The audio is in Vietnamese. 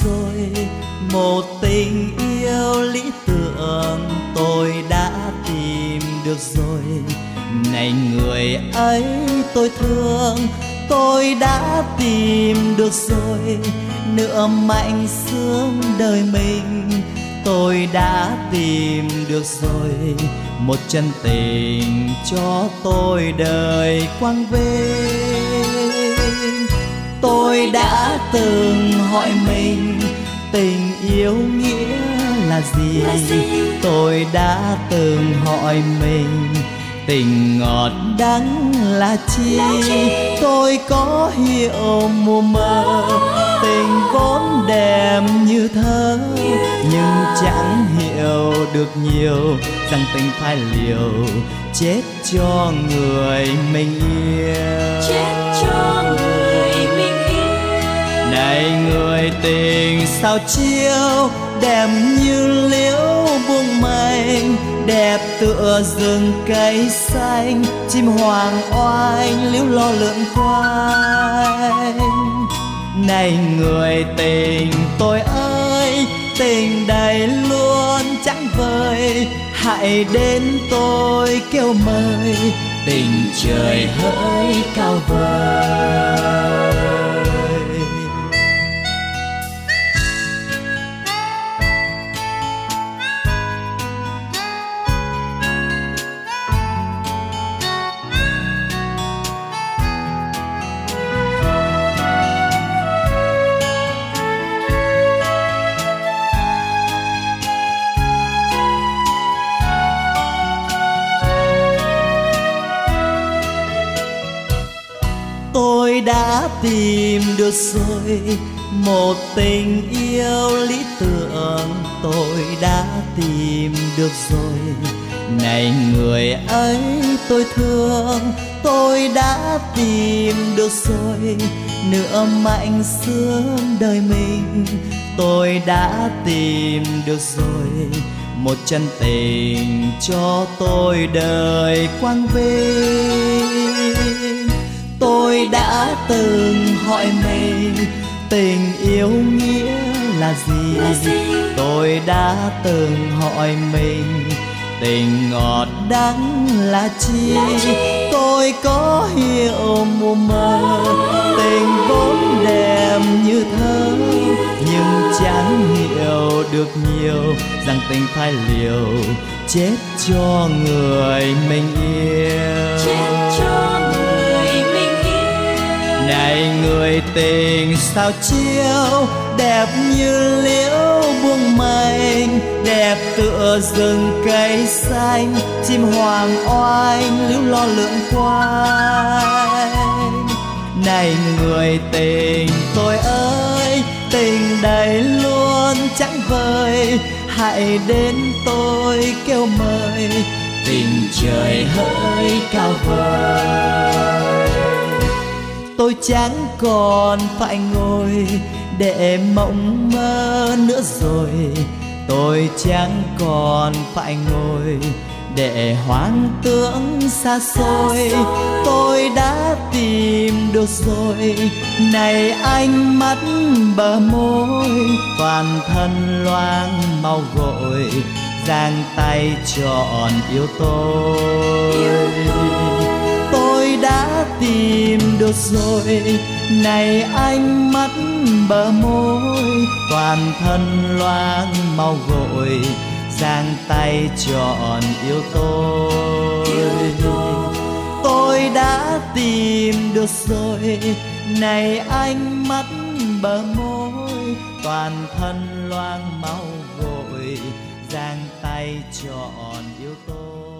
rồi, một tình yêu lý tưởng tôi đã tìm được rồi. Này người ấy tôi thương, tôi đã tìm được rồi. Nửa mảnh xương đời mình tôi đã tìm được rồi. Một chân tình cho tôi đời quang vinh. Tôi đã từng hỏi mình tình yêu nghĩa là gì. Tôi đã từng hỏi mình tình ngọt đắng là chi. Tôi có hiểu mù mờ tình vốn đẹp như thơ, nhưng chẳng hiểu được nhiều rằng tình phải liều chết cho người mình yêu. Chết cho người mình yêu. Này người tình sao chiêu đẹp như liễu buông mây, đẹp tựa rừng cây xanh, chim hoàng oanh liễu lo lượn quanh. Này người tình tôi ơi, tình đầy luôn chẳng vời, hãy đến tôi kêu mời, tình trời hỡi cao vời. Tôi đã tìm được rồi, một tình yêu lý tưởng tôi đã tìm được rồi. Này người ấy tôi thương, tôi đã tìm được rồi. Nửa mảnh xương đời mình tôi đã tìm được rồi. Một chân tình cho tôi đời quang vinh. Tôi đã từng hỏi mình tình yêu nghĩa là gì. Tôi đã từng hỏi mình tình ngọt đắng là chi. Tôi có hiểu mù mờ tình vốn đẹp như thơ, nhưng chẳng hiểu được nhiều rằng tình phải liều chết cho người mình yêu. Chết cho người mình yêu. Này người tình sao chiêu đẹp như liễu buông mây, đẹp tựa rừng cây xanh, chim hoàng oanh liễu lo lượn quanh. Này người tình tôi ơi, tình đầy luôn chẳng vời, hãy đến tôi kêu mời, tình trời hỡi cao vời. Tôi chẳng còn phải ngồi để mộng mơ nữa rồi. Tôi chẳng còn phải ngồi để hoang tưởng xa xôi. Tôi đã tìm được rồi. Này ánh mắt bờ môi, toàn thân loang mau gội, giang tay trọn yêu tôi. Tôi đã tìm được rồi. Này ánh mắt bờ môi, toàn thân loang mau gội, giang tay trọn yêu tôi. Tôi đã tìm được rồi. Này ánh mắt bờ môi, toàn thân loang mau gội, giang tay trọn yêu tôi.